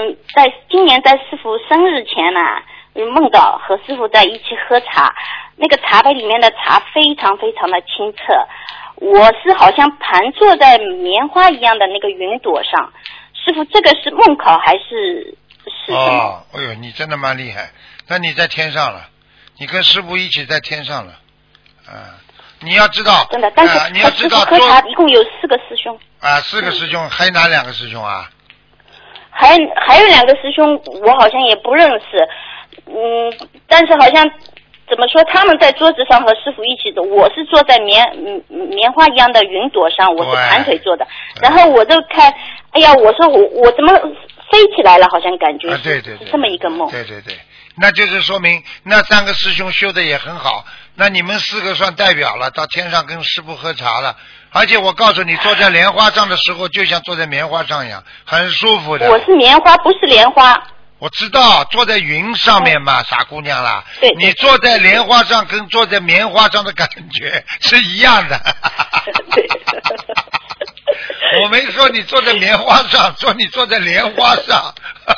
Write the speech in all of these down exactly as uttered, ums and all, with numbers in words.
嗯，在今年在师傅生日前呢、啊，梦到和师傅在一起喝茶，那个茶杯里面的茶非常非常的清澈，我是好像盘坐在棉花一样的那个云朵上。师傅，这个是梦考还是是什么？ 哦，哎呦，你真的蛮厉害，那你在天上了，你跟师傅一起在天上了，啊。你要知道， 真的，但是、 呃、你要知道， 喝茶一共有四个师兄啊，四个师兄，嗯、还有哪两个师兄啊？ 还还有两个师兄，我好像也不认识，嗯，但是好像怎么说，他们在桌子上和师傅一起的，我是坐在棉嗯棉花一样的云朵上，我是盘腿坐的，然后我就看，哎呀，我说我我怎么飞起来了，好像感觉是、 啊、对对对是这么一个梦。 对对对，那就是说明那三个师兄修的也很好。那你们四个算代表了，到天上跟师父喝茶了，而且我告诉你，坐在莲花上的时候，就像坐在棉花上一样，很舒服的。 我是棉花，不是莲花。 我知道，坐在云上面嘛，傻姑娘啦。 对。 你坐在莲花上跟坐在棉花上的感觉是一样的。 对。 我没说你坐在棉花上，说你坐在莲花上。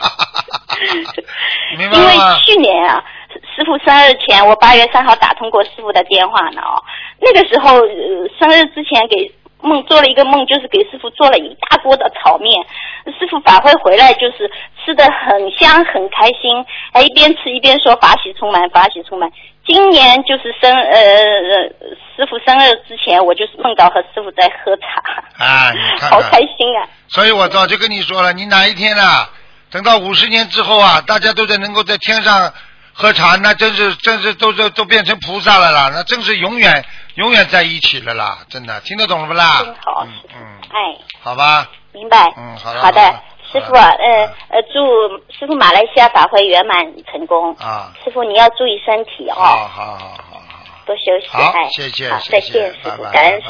明白吗？ 因为去年啊。师傅生日前，我八月三号打通过师傅的电话呢哦，那个时候、呃、生日之前给梦做了一个梦，就是给师傅做了一大锅的炒面。师傅法会回来就是吃得很香很开心，还一边吃一边说法喜充满法喜充满。今年就是生呃师傅生日之前，我就是梦到和师傅在喝茶啊，你看看好开心啊！ 所以我早就跟你说了，你哪一天啊，等到五十年之后啊，大家都在能够在天上喝茶，那真是真是都都都变成菩萨了啦，那真是永远永远在一起了啦，真的听得懂了不啦？ 真好， 嗯嗯， 哎， 好吧， 明白， 嗯，好的， 好的，师傅，呃呃呃，祝师傅马来西亚法会圆满成功啊！ 师傅你要注意身体哦， 好好好好好， 多休息， 好， 哎， 谢谢， 好， 谢谢再见，师傅，感恩。